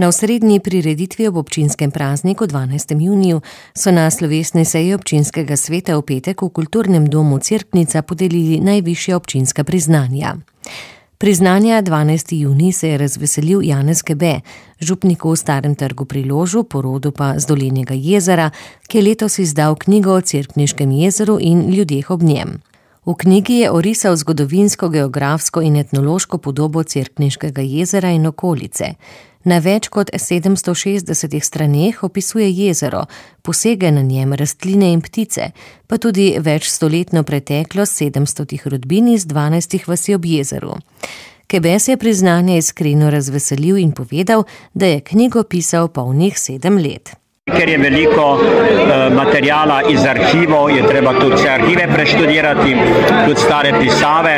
Na osrednji prireditvi ob občinskem prazniku 12. juniju so na slovesni seji občinskega sveta v petek v Kulturnem domu Cerknica podelili najvišja občinska priznanja. Priznanja 12. junij se je razveselil Janez Kebe, župnik v Starem trgu pri Ložu, porodu pa z Dolenjega jezera, ki je letos izdal knjigo o Cerkniškem jezeru in ljudeh ob njem. V knjigi je orisal zgodovinsko, geografsko in etnološko podobo Cerkniškega jezera in okolice. Na več kot 760 straneh opisuje jezero, posege na njem, rastline in ptice, pa tudi večstoletno preteklost 700 rodbin iz 12 vasi ob jezeru. Kebe se je priznanje iskreno razveselil in povedal, da je knjigo pisal polnih 7 let. Ker je veliko materijala iz arhivov, je treba tudi vse arhive preštudirati, tudi stare pisave.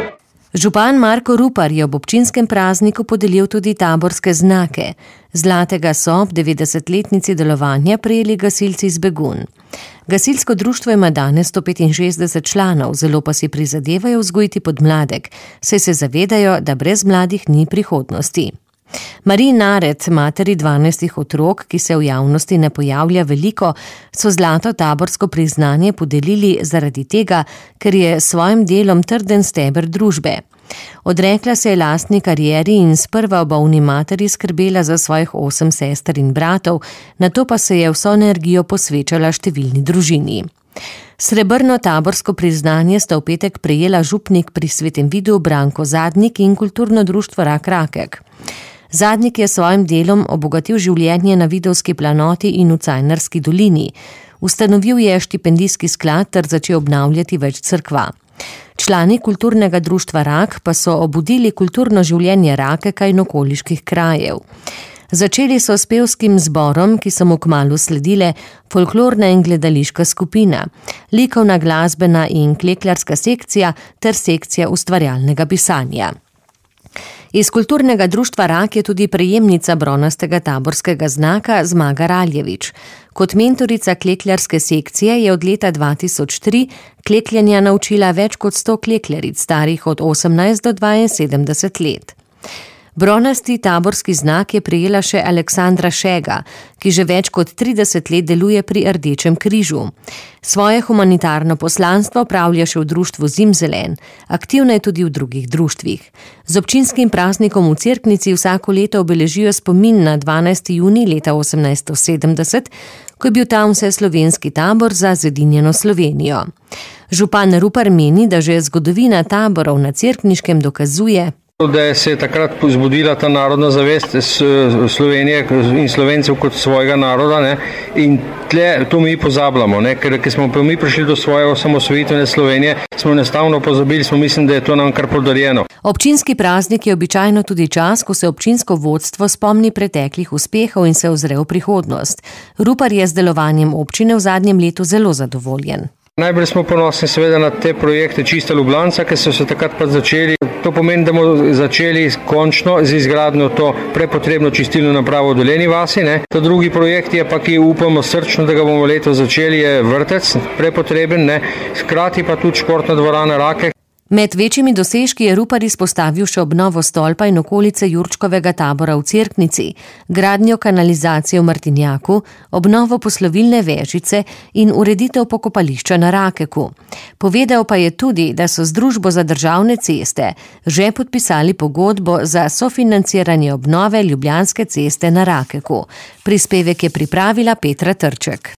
Župan Marko Rupar je ob občinskem prazniku podelil tudi taborske znake. Zlatega so ob 90-letnici delovanja prejeli gasilci iz Begunj. Gasilsko društvo ima danes 165 članov, zelo pa si prizadevajo vzgojiti podmladek, saj se zavedajo, da brez mladih ni prihodnosti. Mariji Naret, materi 12 otrok, ki se v javnosti ne pojavlja veliko, so zlato taborsko priznanje podelili zaradi tega, ker je s svojim delom trden steber družbe. Odrekla se je lastni karieri in sprva ob bolni materi skrbela za svojih 8 sester in bratov, nato pa se je vso energijo posvečala številni družini. Srebrno taborsko priznanje sta v petek prejela župnik pri Svetem Vidu Branko Zadnik in kulturno društvo Rak Rakek. Zadnik je svojim delom obogatil življenje na Vidovski planoti in v Cajnarski dolini. Ustanovil je štipendijski sklad ter začel obnavljati več cerkva. Člani kulturnega društva Rak pa so obudili kulturno življenje Rakeka in okoliških krajev. Začeli so s pevskim zborom, ki so mu kmalu sledile folklorna in gledališka skupina, likovna, glasbena in klekljarska sekcija ter sekcija ustvarjalnega pisanja. Iz kulturnega društva Rak je tudi prejemnica bronastega taborskega znaka Zmaga Raljevič. Kot mentorica klekljarske sekcije je od leta 2003 klekljanja naučila več kot 100 klekljaric, starih od 18 do 72 let. Bronasti taborski znak je prejela še Aleksandra Šega, ki že več kot 30 let deluje pri Rdečem križu. Svoje humanitarno poslanstvo opravlja še v društvu Zimzelen, aktivna je tudi v drugih društvih. Z občinskim praznikom v Cerknici vsako leto obeležijo spomin na 12. junij leta 1870, ko je bil tam vseslovenski tabor za zedinjeno Slovenijo. Župan Rupar meni, da že zgodovina taborov na Cerkniškem dokazuje, da se je takrat zbudila ta narodna zavest Slovenije in Slovencev kot svojega naroda, ne? In tle to mi pozabljamo, ne? Ker smo pa mi prišli do svoje osamosvojitvene Slovenije, smo enostavno pozabili, mislim, da je to nam kar podarjeno. Občinski praznik je običajno tudi čas, ko se občinsko vodstvo spomni preteklih uspehov in se ozre v prihodnost. Rupar je z delovanjem občine v zadnjem letu zelo zadovoljen. Najbolj smo ponosni seveda na te projekte Čista Ljubljanca, ki so se takrat pa začeli. To pomeni, da bomo začeli končno z izgradnjo to prepotrebno čistilno napravo v Dolenji vasi. Ne. Ta drugi projekt je pa, ki upamo srčno, da ga bomo letos začeli, je vrtec, prepotreben, ne. Hkrati pa tudi športna dvorana Rakek. Med večjimi dosežki je Rupar izpostavil še obnovo stolpa in okolice Jurčkovega tabora v Cerknici, gradnjo kanalizacije v Martinjaku, obnovo poslovilne vežice in ureditev pokopališča na Rakeku. Povedal pa je tudi, da so z Družbo za državne ceste že podpisali pogodbo za sofinanciranje obnove Ljubljanske ceste na Rakeku. Prispevek je pripravila Petra Trček.